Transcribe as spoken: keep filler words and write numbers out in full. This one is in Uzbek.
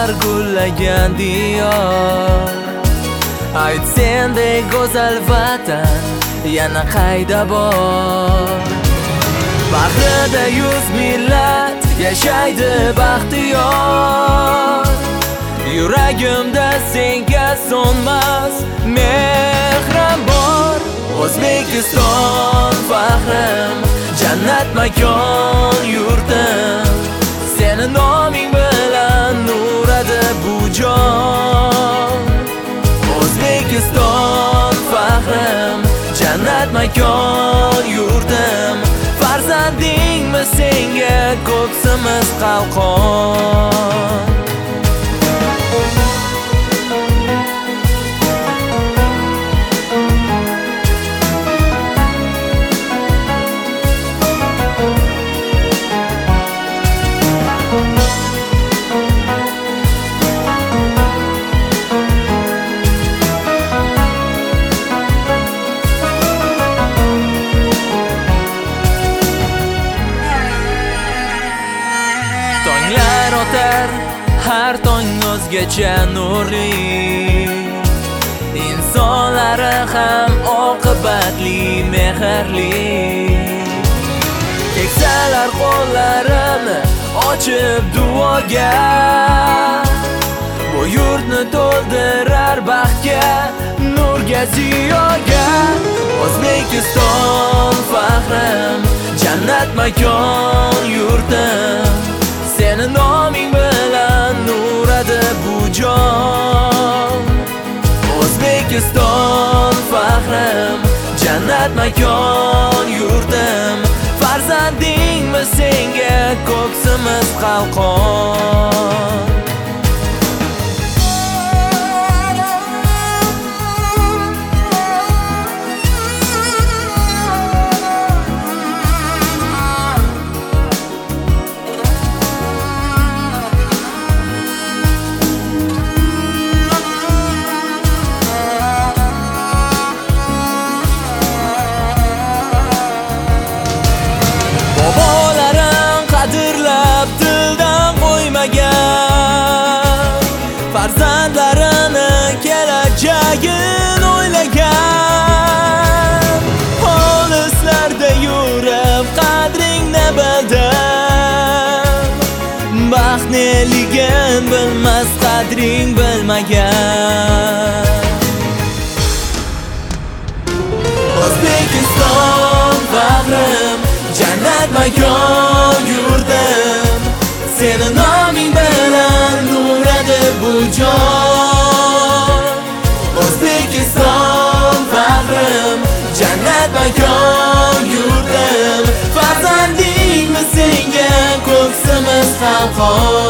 bahor gullagan diyor. Ayt sendek go'zal vatan yana qayda bor? Bahrida yuz millat yashaydi baxtiyor. Yuragimda senga so'nmas mehrim bor. O'zbekiston faxrim, jannat makon yurtim, seni noming bilan nuradi bu jon. O'zbekiston faxrim, jannat makon yurtim, farzandingmi senga ko'ksimiz qalqon. Tonglar otar, har tong o'zgacha nurli, insonlari ham oqibatli, mehrli. Keksalar qo'llarini ochib duoga, bu yurtni to'ldirar baxtga, nurga, ziyoga. O'zbekiston faxrim, jannat makon yurtim, seni noming bilan nuradi bu jon. O'zbekiston faxrim, jannat makon yurtim, farzandingmi senga ko'ksimiz qalqon. Bobolarim qadrlab dildan qo'ymagan, farzandlarini kelajagini o'ylagan. Olislarda yurib qadringni bildim, baxt neligin bilmas qadring bilmagan. O'zbekiston faxrim, jannat makon yurtim, seni noming bilan nuradi bu jon. O'zbekiston faxrim, jannat makon yurtim, farzandingmi senga ko'ksimiz qalqon.